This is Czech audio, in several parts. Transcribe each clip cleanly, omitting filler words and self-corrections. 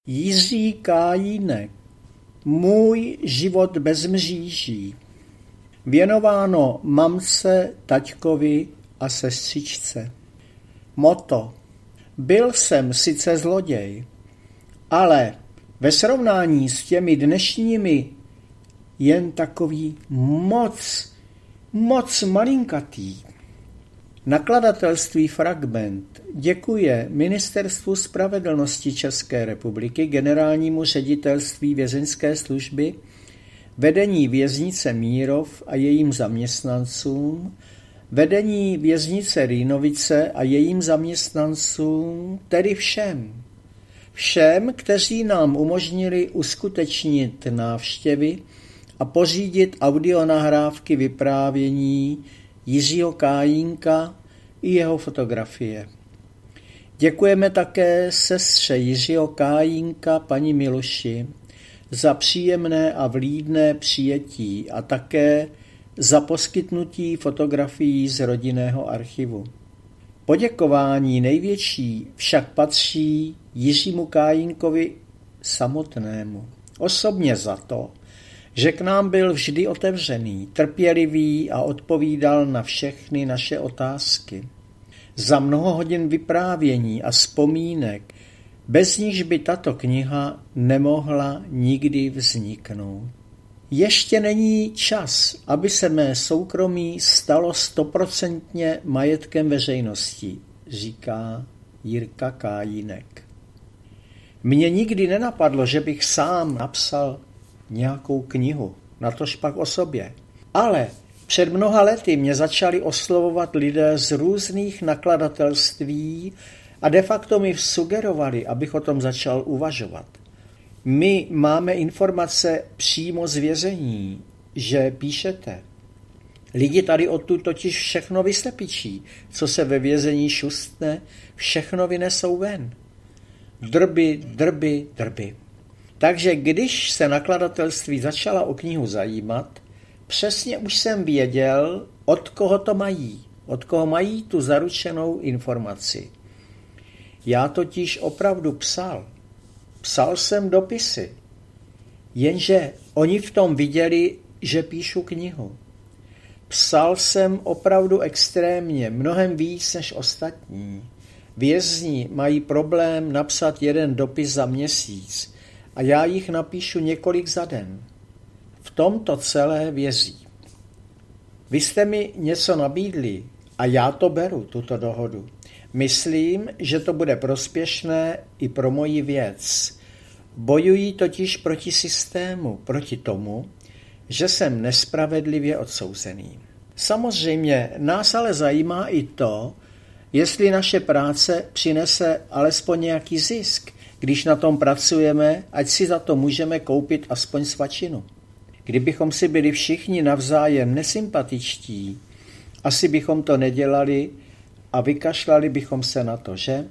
Jiří Kajínek. Můj život bez mříží. Věnováno mamce, taťkovi a sestřičce. Motto. Byl jsem sice zloděj, ale ve srovnání s těmi dnešními jen takový moc malinkatý. Nakladatelství Fragment děkuje Ministerstvu spravedlnosti České republiky, Generálnímu ředitelství vězeňské služby, vedení věznice Mírov a jejím zaměstnancům, vedení věznice Rýnovice a jejím zaměstnancům, tedy všem, kteří nám umožnili uskutečnit návštěvy a pořídit audionahrávky vyprávění Jiřího Kajínka i jeho fotografie. Děkujeme také sestře Jiřího Kajínka, paní Miluši, za příjemné a vlídné přijetí a také za poskytnutí fotografií z rodinného archivu. Poděkování největší však patří Jiřímu Kajínkovi samotnému, osobně za to, že k nám byl vždy otevřený, trpělivý a odpovídal na všechny naše otázky. Za mnoho hodin vyprávění a vzpomínek, bez nichž by tato kniha nemohla nikdy vzniknout. Ještě není čas, aby se mé soukromí stalo 100% majetkem veřejnosti, říká Jirka Kajínek. Mně nikdy nenapadlo, že bych sám napsal nějakou knihu, natož pak o sobě. Ale před mnoha lety mě začali oslovovat lidé z různých nakladatelství a de facto mi sugerovali, abych o tom začal uvažovat. My máme informace přímo z vězení, že píšete. Lidi tady odtud totiž všechno vyslepičí, co se ve vězení šustne, všechno vynesou ven. Drby. Takže když se nakladatelství začala o knihu zajímat, přesně už jsem věděl, od koho mají tu zaručenou informaci. Já totiž opravdu psal. Psal jsem dopisy, jenže oni v tom viděli, že píšu knihu. Psal jsem opravdu extrémně, mnohem víc než ostatní. Vězni mají problém napsat jeden dopis za měsíc a já jich napíšu několik za den. V tomto celé vězí. Vy jste mi něco nabídli a já to beru, tuto dohodu. Myslím, že to bude prospěšné i pro moji věc. Bojují totiž proti systému, proti tomu, že jsem nespravedlivě odsouzený. Samozřejmě nás ale zajímá i to, jestli naše práce přinese alespoň nějaký zisk. Když na tom pracujeme, ať si za to můžeme koupit aspoň svačinu. Kdybychom si byli všichni navzájem nesympatičtí, asi bychom to nedělali a vykašlali bychom se na to, že?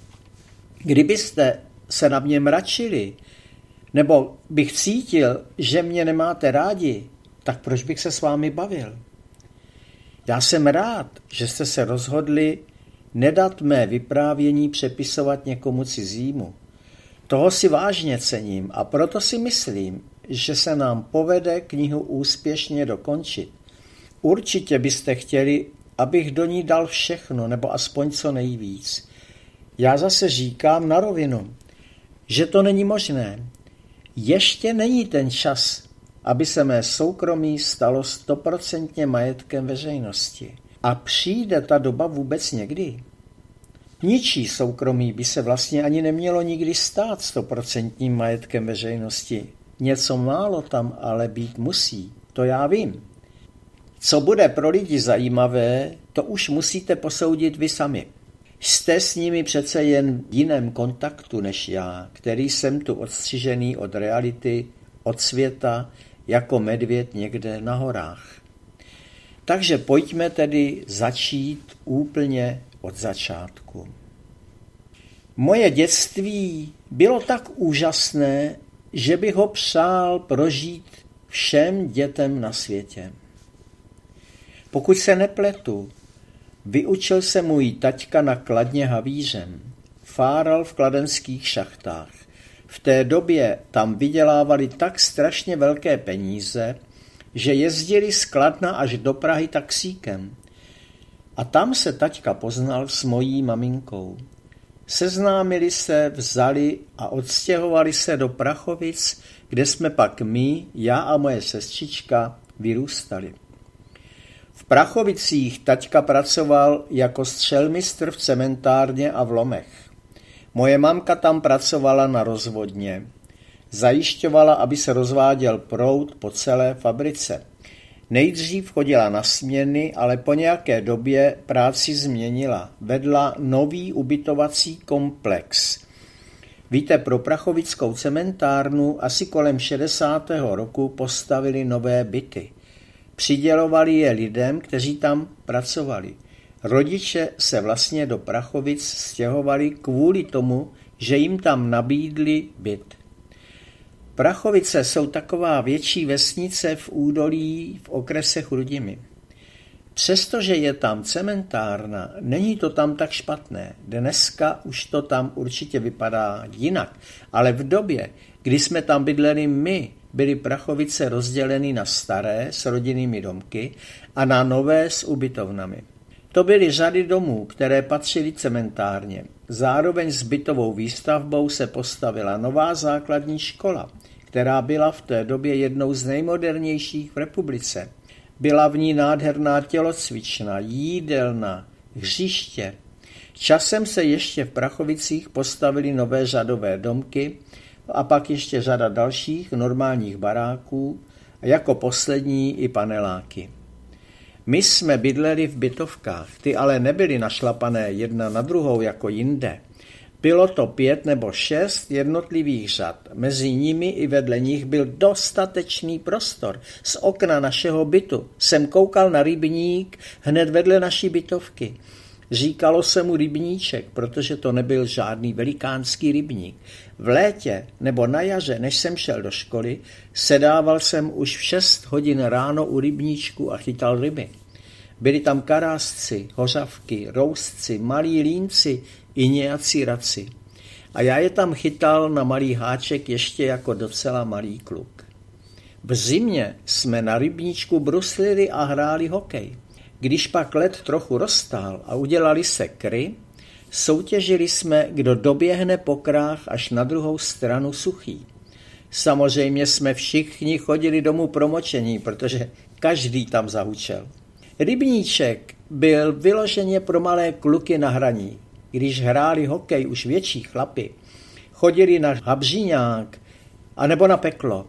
Kdybyste se na mě mračili, nebo bych cítil, že mě nemáte rádi, tak proč bych se s vámi bavil? Já jsem rád, že jste se rozhodli nedat mé vyprávění přepisovat někomu cizímu. Toho si vážně cením a proto si myslím, že se nám povede knihu úspěšně dokončit. Určitě byste chtěli, abych do ní dal všechno, nebo aspoň co nejvíc. Já zase říkám na rovinu, že to není možné. Ještě není ten čas, aby se mé soukromí stalo 100% majetkem veřejnosti. A přijde ta doba vůbec někdy? Ničí soukromí by se vlastně ani nemělo nikdy stát 100% majetkem veřejnosti. Něco málo tam ale být musí, to já vím. Co bude pro lidi zajímavé, to už musíte posoudit vy sami. Jste s nimi přece jen v jiném kontaktu než já, který jsem tu odstřižený od reality, od světa, jako medvěd někde na horách. Takže pojďme tedy začít úplně od začátku. Moje dětství bylo tak úžasné, že bych ho přál prožít všem dětem na světě. Pokud se nepletu, vyučil se můj taťka na Kladně havířem, fáral v kladenských šachtách. V té době tam vydělávali tak strašně velké peníze, že jezdili z Kladna až do Prahy taxíkem. A tam se taťka poznal s mojí maminkou. Seznámili se, vzali a odstěhovali se do Prachovic, kde jsme pak my, já a moje sestřička, vyrůstali. V Prachovicích taťka pracoval jako střelmistr v cementárně a v lomech. Moje mamka tam pracovala na rozvodně. Zajišťovala, aby se rozváděl proud po celé fabrice. Nejdřív chodila na směny, ale po nějaké době práci změnila. Vedla nový ubytovací komplex. Víte, pro prachovickou cementárnu asi kolem 60. roku postavili nové byty. Přidělovali je lidem, kteří tam pracovali. Rodiče se vlastně do Prachovic stěhovali kvůli tomu, že jim tam nabídli byt. Prachovice jsou taková větší vesnice v údolí v okrese Chrudimi. Přestože je tam cementárna, není to tam tak špatné. Dneska už to tam určitě vypadá jinak, ale v době, kdy jsme tam bydleli my, byly Prachovice rozděleny na staré s rodinnými domky a na nové s ubytovnami. To byly řady domů, které patřily cementárně. Zároveň s bytovou výstavbou se postavila nová základní škola, která byla v té době jednou z nejmodernějších v republice. Byla v ní nádherná tělocvična, jídelna, hřiště. Časem se ještě v Prachovicích postavily nové řadové domky a pak ještě řada dalších normálních baráků a jako poslední i paneláky. My jsme bydleli v bytovkách, ty ale nebyly našlapané jedna na druhou jako jinde. Bylo to 5 nebo 6 jednotlivých řad. Mezi nimi i vedle nich byl dostatečný prostor. Z okna našeho bytu jsem koukal na rybník hned vedle naší bytovky. Říkalo se mu rybníček, protože to nebyl žádný velikánský rybník. V létě nebo na jaře, než jsem šel do školy, sedával jsem už v 6 hodin ráno u rybníčku a chytal ryby. Byli tam karásci, hořavky, roustci, malí línci i nějací raci. A já je tam chytal na malý háček ještě jako docela malý kluk. V zimě jsme na rybníčku bruslili a hráli hokej. Když pak led trochu roztál a udělali se kry, soutěžili jsme, kdo doběhne po krách až na druhou stranu suchý. Samozřejmě jsme všichni chodili domů promočení, protože každý tam zahučel. Rybníček byl vyloženě pro malé kluky na hraní. Když hráli hokej už větší chlapi, chodili na Habříňák anebo na Peklo.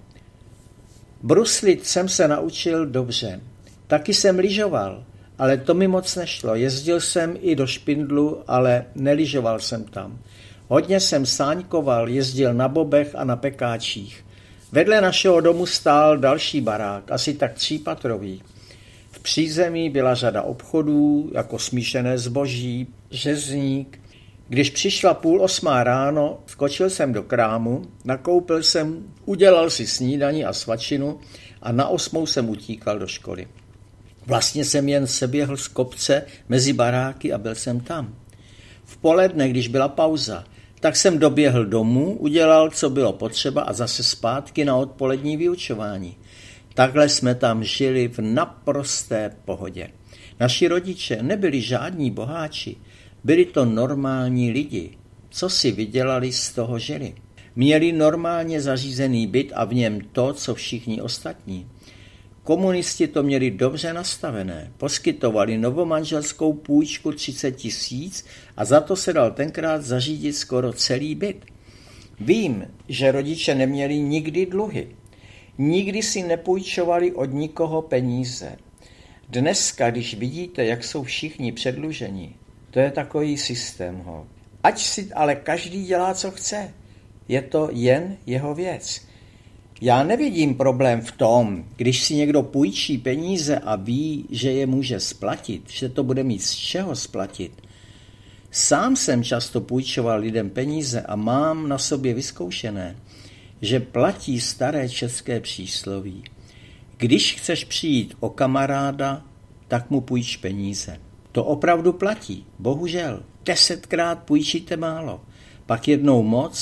Bruslit jsem se naučil dobře. Taky jsem lyžoval, ale to mi moc nešlo. Jezdil jsem i do Špindlu, ale nelyžoval jsem tam. Hodně jsem sáňkoval, jezdil na bobech a na pekáčích. Vedle našeho domu stál další barák, asi tak 3patrový. V přízemí byla řada obchodů, jako smíšené zboží, řezník. Když přišla 7:30 ráno, skočil jsem do krámu, nakoupil jsem, udělal si snídani a svačinu a na 8 jsem utíkal do školy. Vlastně jsem jen seběhl z kopce mezi baráky a byl jsem tam. V poledne, když byla pauza, tak jsem doběhl domů, udělal, co bylo potřeba a zase zpátky na odpolední vyučování. Takhle jsme tam žili v naprosté pohodě. Naši rodiče nebyli žádní boháči, byli to normální lidi. Co si vydělali, z toho žili. Měli normálně zařízený byt a v něm to, co všichni ostatní. Komunisti to měli dobře nastavené, poskytovali novomanželskou půjčku 30 000 a za to se dal tenkrát zařídit skoro celý byt. Vím, že rodiče neměli nikdy dluhy. Nikdy si nepůjčovali od nikoho peníze. Dneska, když vidíte, jak jsou všichni předluženi, to je takový systém. Ať si ale každý dělá, co chce. Je to jen jeho věc. Já nevidím problém v tom, když si někdo půjčí peníze a ví, že je může splatit, že to bude mít z čeho splatit. Sám jsem často půjčoval lidem peníze a mám na sobě vyzkoušené, že platí staré české přísloví. Když chceš přijít o kamaráda, tak mu půjč peníze. To opravdu platí, bohužel. 10krát půjčíte málo, pak jednou moc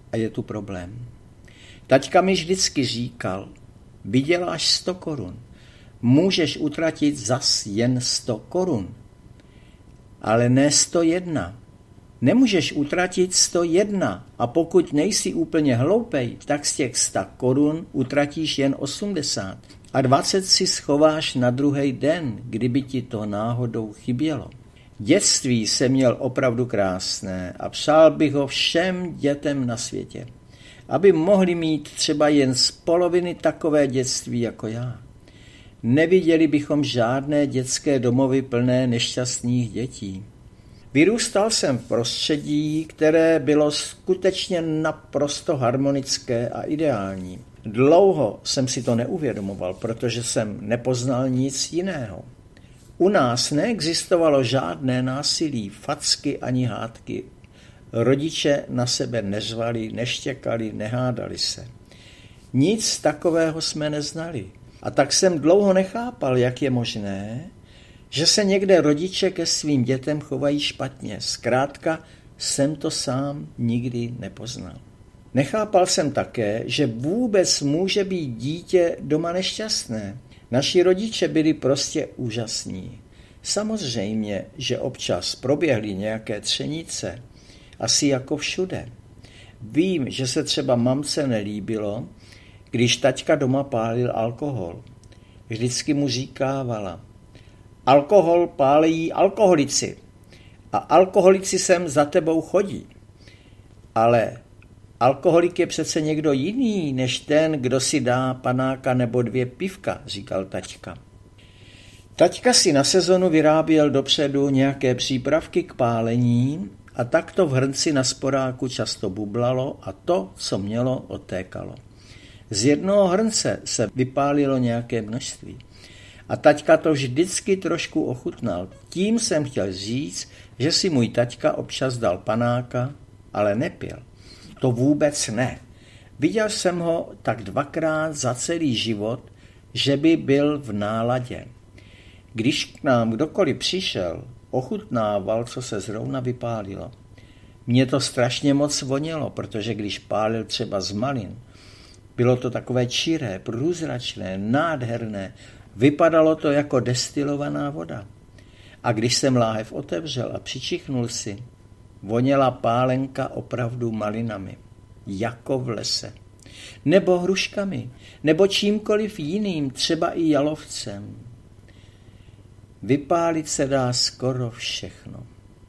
a je tu problém. Taťka mi vždycky říkal, vyděláš 100 korun, můžeš utratit zas jen 100 korun, ale ne 101. Nemůžeš utratit 101 a pokud nejsi úplně hloupej, tak z těch 100 korun utratíš jen 80 a 20 si schováš na druhý den, kdyby ti to náhodou chybělo. Dětství jsem měl opravdu krásné a přál bych ho všem dětem na světě, aby mohli mít třeba jen z poloviny takové dětství jako já. Neviděli bychom žádné dětské domovy plné nešťastných dětí. Vyrůstal jsem v prostředí, které bylo skutečně naprosto harmonické a ideální. Dlouho jsem si to neuvědomoval, protože jsem nepoznal nic jiného. U nás neexistovalo žádné násilí, facky ani hádky. Rodiče na sebe neřvali, neštěkali, nehádali se. Nic takového jsme neznali. A tak jsem dlouho nechápal, jak je možné, že se někde rodiče ke svým dětem chovají špatně. Zkrátka jsem to sám nikdy nepoznal. Nechápal jsem také, že vůbec může být dítě doma nešťastné. Naši rodiče byli prostě úžasní. Samozřejmě, že občas proběhly nějaké třenice, asi jako všude. Vím, že se třeba mamce nelíbilo, když taťka doma pálil alkohol. Vždycky mu říkávala, alkohol pálejí alkoholici a alkoholici sem za tebou chodí. Ale alkoholik je přece někdo jiný, než ten, kdo si dá panáka nebo 2 pivka, říkal taťka. Taťka si na sezonu vyráběl dopředu nějaké přípravky k pálení a tak to v hrnci na sporáku často bublalo a to, co mělo, odtékalo. Z jednoho hrnce se vypálilo nějaké množství. A taťka to vždycky trošku ochutnal. Tím jsem chtěl říct, že si můj taťka občas dal panáka, ale nepil. To vůbec ne. Viděl jsem ho tak 2krát za celý život, že by byl v náladě. Když k nám kdokoliv přišel, ochutnával, co se zrovna vypálilo. Mně to strašně moc vonilo, protože když pálil třeba z malin, bylo to takové čiré, průzračné, nádherné, vypadalo to jako destilovaná voda. A když jsem láhev otevřel a přičichnul si, voněla pálenka opravdu malinami, jako v lese. Nebo hruškami, nebo čímkoliv jiným, třeba i jalovcem. Vypálit se dá skoro všechno.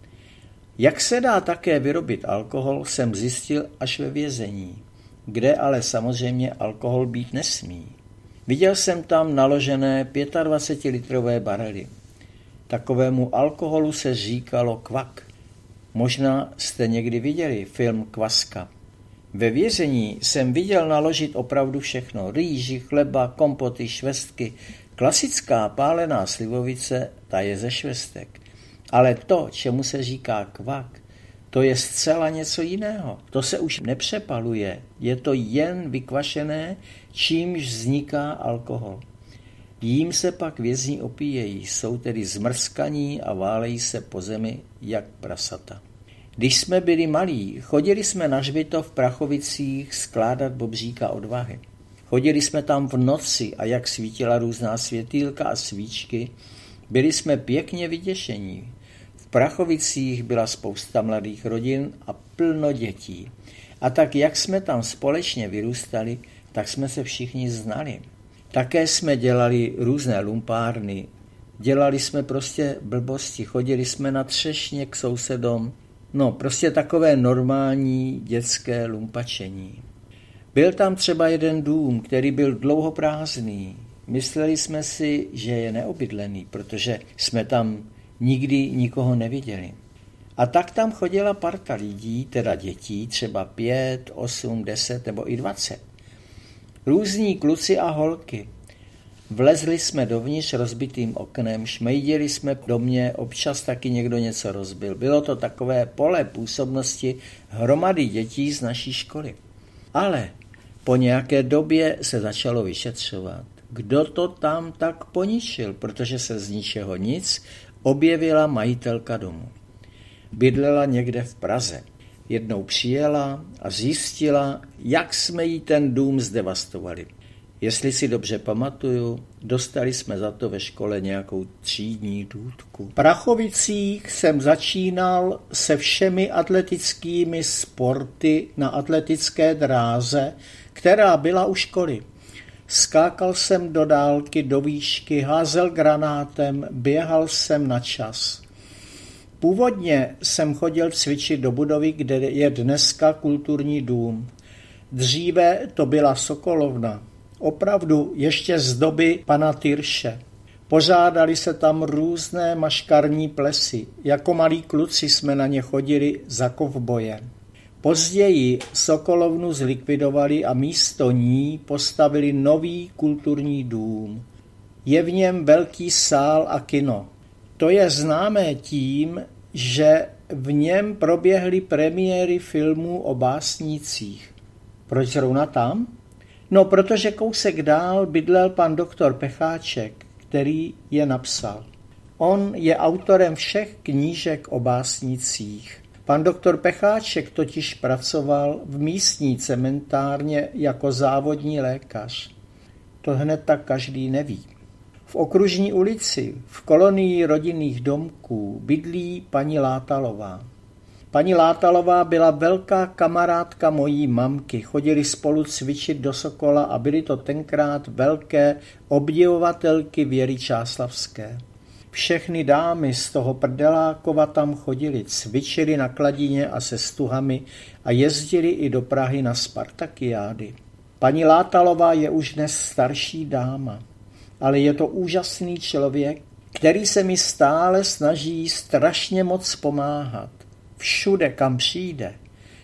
Jak se dá také vyrobit alkohol, jsem zjistil až ve vězení, kde ale samozřejmě alkohol být nesmí. Viděl jsem tam naložené 25-litrové barely. Takovému alkoholu se říkalo kvak. Možná jste někdy viděli film Kvaska. Ve vězení jsem viděl naložit opravdu všechno. Rýži, chleba, kompoty, švestky. Klasická pálená slivovice, ta je ze švestek. Ale to, čemu se říká kvak, to je zcela něco jiného. To se už nepřepaluje. Je to jen vykvašené, čímž vzniká alkohol. Jím se pak vězni opíjejí, jsou tedy zmrskaní a válejí se po zemi jak prasata. Když jsme byli malí, chodili jsme na hřbitov v Prachovicích skládat bobříka odvahy. Chodili jsme tam v noci a jak svítila různá světýlka a svíčky, byli jsme pěkně vyděšení. V Prachovicích byla spousta mladých rodin a plno dětí. A tak jak jsme tam společně vyrůstali, tak jsme se všichni znali. Také jsme dělali různé lumpárny. Dělali jsme prostě blbosti, chodili jsme na třešně k sousedům. No, prostě takové normální dětské lumpačení. Byl tam třeba jeden dům, který byl dlouho prázdný. Mysleli jsme si, že je neobydlený, protože jsme tam nikdy nikoho neviděli. A tak tam chodila parta lidí, teda dětí, třeba 5, 8, 10 nebo i 20. Různí kluci a holky. Vlezli jsme dovnitř rozbitým oknem, šmejděli jsme do mě, občas taky někdo něco rozbil. Bylo to takové pole působnosti hromady dětí z naší školy. Ale po nějaké době se začalo vyšetřovat. Kdo to tam tak poničil, protože se z ničeho nic objevila majitelka domu. Bydlela někde v Praze. Jednou přijela a zjistila, jak jsme jí ten dům zdevastovali. Jestli si dobře pamatuju, dostali jsme za to ve škole nějakou třídní důtku. V Prachovicích jsem začínal se všemi atletickými sporty na atletické dráze, která byla u školy. Skákal jsem do dálky, do výšky, házel granátem, běhal jsem na čas. Původně jsem chodil cvičit do budovy, kde je dneska kulturní dům. Dříve to byla Sokolovna. Opravdu ještě z doby pana Tyrše. Pořádali se tam různé maškarní plesy. Jako malí kluci jsme na ně chodili za kovboje. Později Sokolovnu zlikvidovali a místo ní postavili nový kulturní dům. Je v něm velký sál a kino. To je známé tím, že v něm proběhly premiéry filmů o básnících. Proč zrovna tam? No, protože kousek dál bydlel pan doktor Pecháček, který je napsal. On je autorem všech knížek o básnicích. Pan doktor Pecháček totiž pracoval v místní cementárně jako závodní lékař. To hned tak každý neví. V Okružní ulici, v kolonii rodinných domků, bydlí paní Látalová. Paní Látalová byla velká kamarádka mojí mamky, chodili spolu cvičit do Sokola a byly to tenkrát velké obdivovatelky Věry Čáslavské. Všechny dámy z toho Prdelákova tam chodili, cvičili na kladině a se stuhami a jezdili i do Prahy na Spartakiády. Paní Látalová je už dnes starší dáma, ale je to úžasný člověk, který se mi stále snaží strašně moc pomáhat. Všude, kam přijde,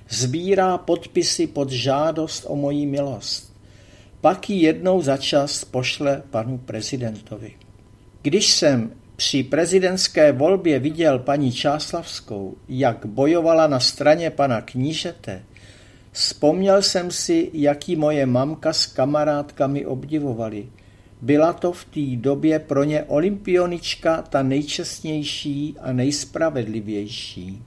sbírá podpisy pod žádost o moji milost. Pak ji jednou za čas pošle panu prezidentovi. Když jsem při prezidentské volbě viděl paní Čáslavskou, jak bojovala na straně pana knížete, vzpomněl jsem si, jak ji moje mamka s kamarádkami obdivovali. Byla to v té době pro ně olympionička ta nejčestnější a nejspravedlivější.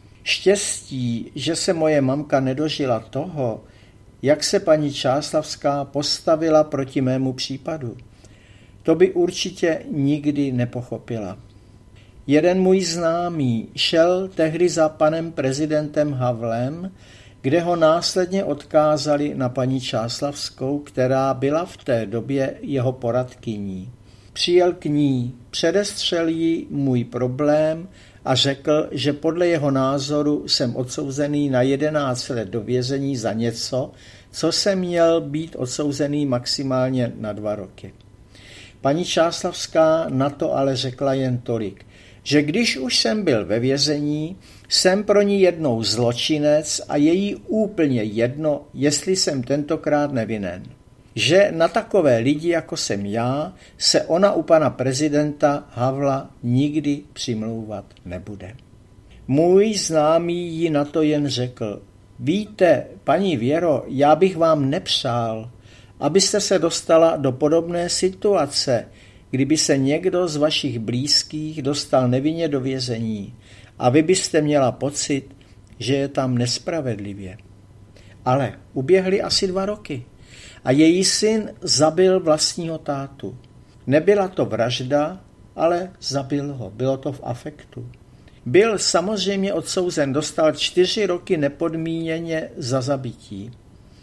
Štěstí, že se moje mamka nedožila toho, jak se paní Čáslavská postavila proti mému případu. To by určitě nikdy nepochopila. Jeden můj známý šel tehdy za panem prezidentem Havlem, kde ho následně odkázali na paní Čáslavskou, která byla v té době jeho poradkyní. Přijel k ní, předestřel jí můj problém a řekl, že podle jeho názoru jsem odsouzený na 11 let do vězení za něco, co jsem měl být odsouzený maximálně na 2 roky. Paní Čáslavská na to ale řekla jen tolik, že když už jsem byl ve vězení, jsem pro ní jednou zločinec a je jí úplně jedno, jestli jsem tentokrát nevinen. Že na takové lidi, jako jsem já, se ona u pana prezidenta Havla nikdy přimlouvat nebude. Můj známý jí na to jen řekl, víte, paní Věro, já bych vám nepřál, abyste se dostala do podobné situace, kdyby se někdo z vašich blízkých dostal nevinně do vězení a vy byste měla pocit, že je tam nespravedlivě. Ale uběhly asi 2 roky a její syn zabil vlastního tátu. Nebyla to vražda, ale zabil ho. Bylo to v afektu. Byl samozřejmě odsouzen, dostal 4 roky nepodmíněně za zabití.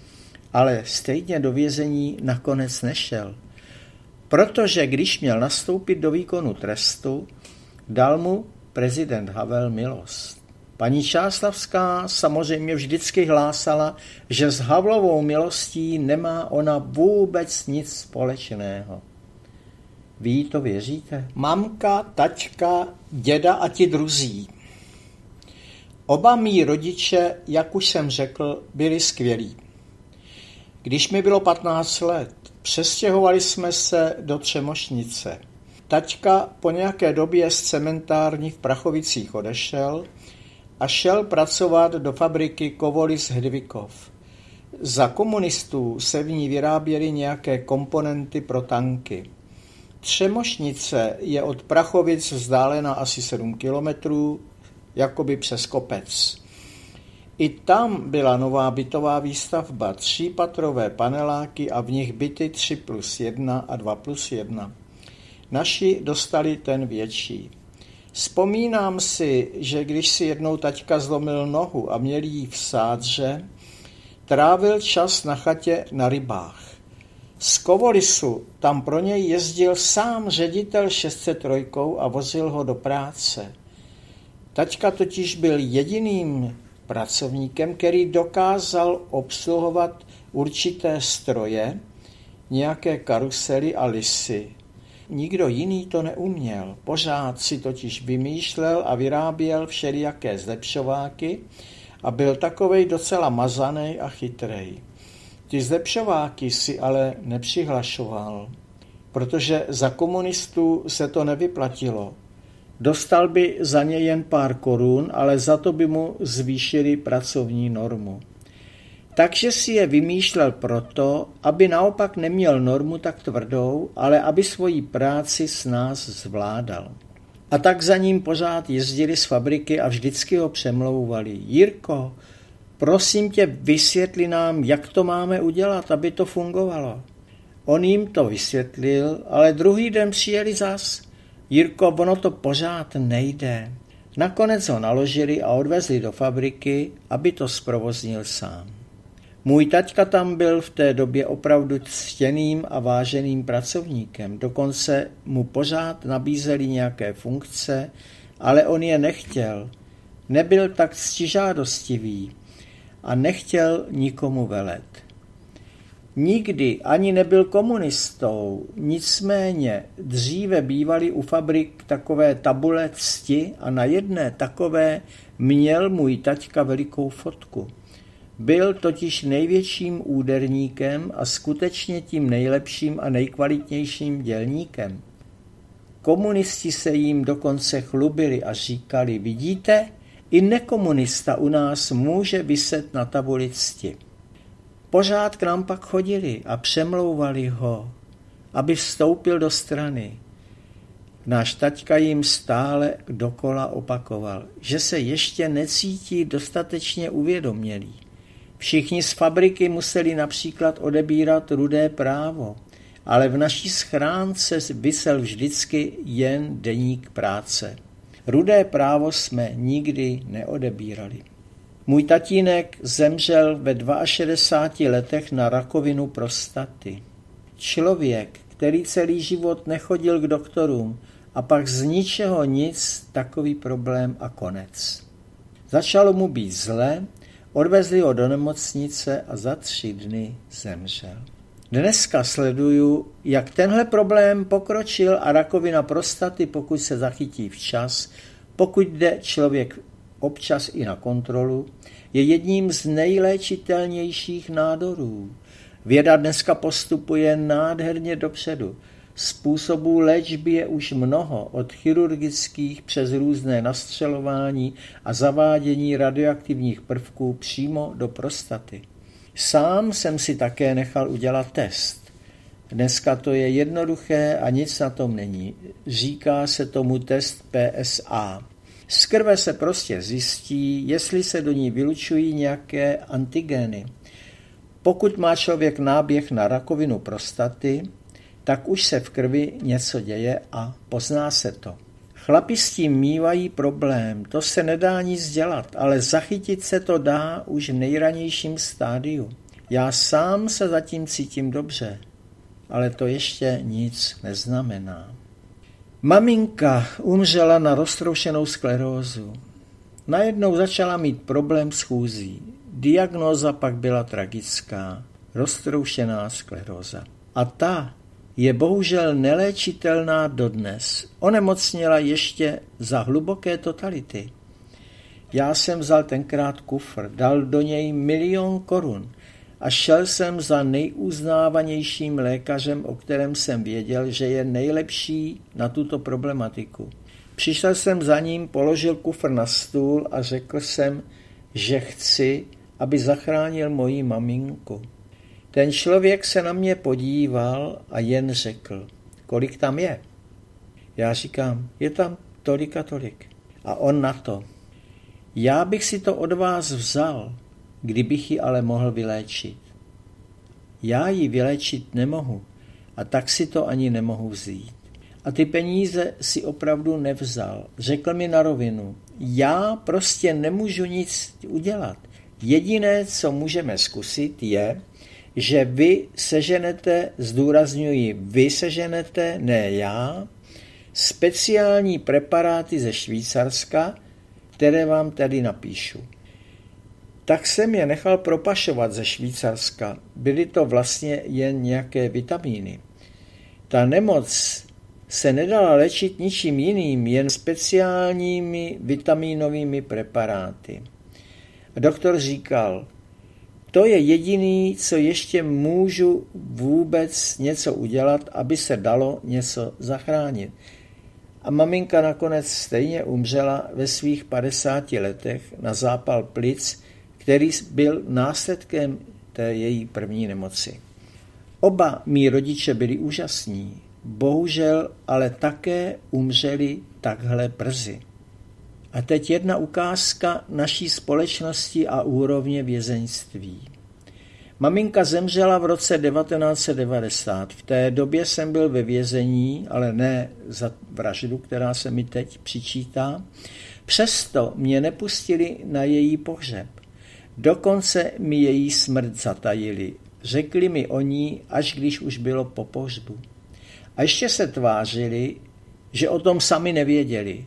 Ale stejně do vězení nakonec nešel. Protože když měl nastoupit do výkonu trestu, dal mu prezident Havel milost. Paní Čáslavská samozřejmě vždycky hlásala, že s Havlovou milostí nemá ona vůbec nic společného. Vy jí to věříte? Mamka, taťka, děda a ti druzí. Oba mí rodiče, jak už jsem řekl, byli skvělí. Když mi bylo 15 let, přestěhovali jsme se do Třemošnice. Taťka po nějaké době z cementárny v Prachovicích odešel a šel pracovat do fabriky Kovolis Hedvikov. Za komunistů se v ní vyráběly nějaké komponenty pro tanky. Třemošnice je od Prachovic vzdálena asi 7 kilometrů, jakoby přes kopec. I tam byla nová bytová výstavba, 3patrové paneláky a v nich byty 3+1 a 2+1. Naši dostali ten větší. Vzpomínám si, že když si jednou taťka zlomil nohu a měl jí v sádře, trávil čas na chatě na rybách. Z Kovolisu tam pro něj jezdil sám ředitel 603 a vozil ho do práce. Taťka totiž byl jediným pracovníkem, který dokázal obsluhovat určité stroje, nějaké karusely a lisy. Nikdo jiný to neuměl, pořád si totiž vymýšlel a vyráběl všelijaké zlepšováky a byl takovej docela mazanej a chytrej. Ty zlepšováky si ale nepřihlašoval, protože za komunistů se to nevyplatilo. Dostal by za ně jen pár korun, ale za to by mu zvýšili pracovní normu. Takže si je vymýšlel proto, aby naopak neměl normu tak tvrdou, ale aby svoji práci s nás zvládal. A tak za ním pořád jezdili z fabriky a vždycky ho přemlouvali. Jirko, prosím tě, vysvětli nám, jak to máme udělat, aby to fungovalo. On jim to vysvětlil, ale druhý den přijeli zas. Jirko, ono to pořád nejde. Nakonec ho naložili a odvezli do fabriky, aby to zprovoznil sám. Můj taťka tam byl v té době opravdu ctěným a váženým pracovníkem, dokonce mu pořád nabízeli nějaké funkce, ale on je nechtěl. Nebyl tak ctižádostivý a nechtěl nikomu velet. Nikdy ani nebyl komunistou, nicméně dříve bývaly u fabrik takové tabule cti a na jedné takové měl můj taťka velikou fotku. Byl totiž největším úderníkem a skutečně tím nejlepším a nejkvalitnějším dělníkem. Komunisti se jim dokonce chlubili a říkali, vidíte, i nekomunista u nás může viset na tabuli cti. Pořád k nám pak chodili a přemlouvali ho, aby vstoupil do strany. Náš taťka jim stále dokola opakoval, že se ještě necítí dostatečně uvědomělý. Všichni z fabriky museli například odebírat Rudé právo, ale v naší schránce visel vždycky jen deník práce. Rudé právo jsme nikdy neodebírali. Můj tatínek zemřel ve 62 letech na rakovinu prostaty. Člověk, který celý život nechodil k doktorům a pak z ničeho nic, takový problém a konec. Začalo mu být zle, odvezli ho do nemocnice a za 3 dny zemřel. Dneska sleduju, jak tenhle problém pokročil a rakovina prostaty, pokud se zachytí včas, pokud jde člověk občas i na kontrolu, je jedním z nejléčitelnějších nádorů. Věda dneska postupuje nádherně dopředu. Způsobů léčby je už mnoho, od chirurgických přes různé nastřelování a zavádění radioaktivních prvků přímo do prostaty. Sám jsem si také nechal udělat test. Dneska to je jednoduché a nic na tom není. Říká se tomu test PSA. Z krve se prostě zjistí, jestli se do ní vylučují nějaké antigény. Pokud má člověk náběh na rakovinu prostaty, tak už se v krvi něco děje a pozná se to. Chlapi s tím mívají problém, to se nedá nic dělat, ale zachytit se to dá už v nejranějším stádiu. Já sám se zatím cítím dobře, ale to ještě nic neznamená. Maminka umřela na roztroušenou sklerózu. Najednou začala mít problém s chůzí. Diagnóza pak byla tragická, roztroušená skleróza. A ta je bohužel neléčitelná dodnes. Onemocněla ještě za hluboké totality. Já jsem vzal tenkrát kufr, dal do něj 1 000 000 korun a šel jsem za nejuznávanějším lékařem, o kterém jsem věděl, že je nejlepší na tuto problematiku. Přišel jsem za ním, položil kufr na stůl a řekl jsem, že chci, aby zachránil moji maminku. Ten člověk se na mě podíval a jen řekl, kolik tam je? Já říkám, je tam tolik a tolik. A on na to. Já bych si to od vás vzal, kdybych ji ale mohl vyléčit. Já ji vyléčit nemohu a tak si to ani nemohu vzít. A ty peníze si opravdu nevzal. Řekl mi na rovinu, já prostě nemůžu nic udělat. Jediné, co můžeme zkusit, je, že vy seženete, zdůrazňuji, vy seženete, ne já, speciální preparáty ze Švýcarska, které vám tady napíšu. Tak jsem je nechal propašovat ze Švýcarska. Byly to vlastně jen nějaké vitamíny. Ta nemoc se nedala léčit ničím jiným, jen speciálními vitaminovými preparáty. A doktor říkal, to je jediný, co ještě můžu vůbec něco udělat, aby se dalo něco zachránit. A maminka nakonec stejně umřela ve svých 50 letech na zápal plic, který byl následkem té její první nemoci. Oba mí rodiče byli úžasní, bohužel ale také umřeli takhle brzy. A teď jedna ukázka naší společnosti a úrovně vězeňství. Maminka zemřela v roce 1990. V té době jsem byl ve vězení, ale ne za vraždu, která se mi teď přičítá. Přesto mě nepustili na její pohřeb. Dokonce mi její smrt zatajili. Řekli mi o ní, až když už bylo po pohřbu. A ještě se tvářili, že o tom sami nevěděli.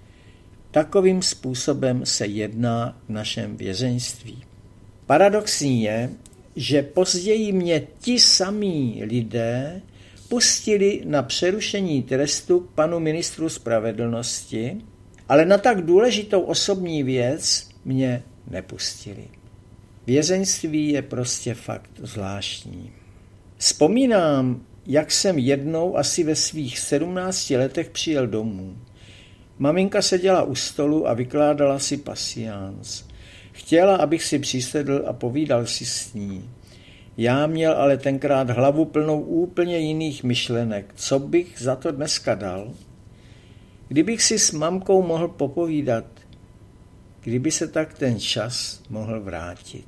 Takovým způsobem se jedná v našem vězeňství. Paradoxní je, že později mě ti samí lidé pustili na přerušení trestu k panu ministru spravedlnosti, ale na tak důležitou osobní věc mě nepustili. Vězeňství je prostě fakt zvláštní. Vzpomínám, jak jsem jednou asi ve svých 17 letech přijel domů. Maminka seděla u stolu a vykládala si pasiáns. Chtěla, abych si přisedl a povídal si s ní. Já měl ale tenkrát hlavu plnou úplně jiných myšlenek. Co bych za to dneska dal? Kdybych si s mamkou mohl popovídat, kdyby se tak ten čas mohl vrátit.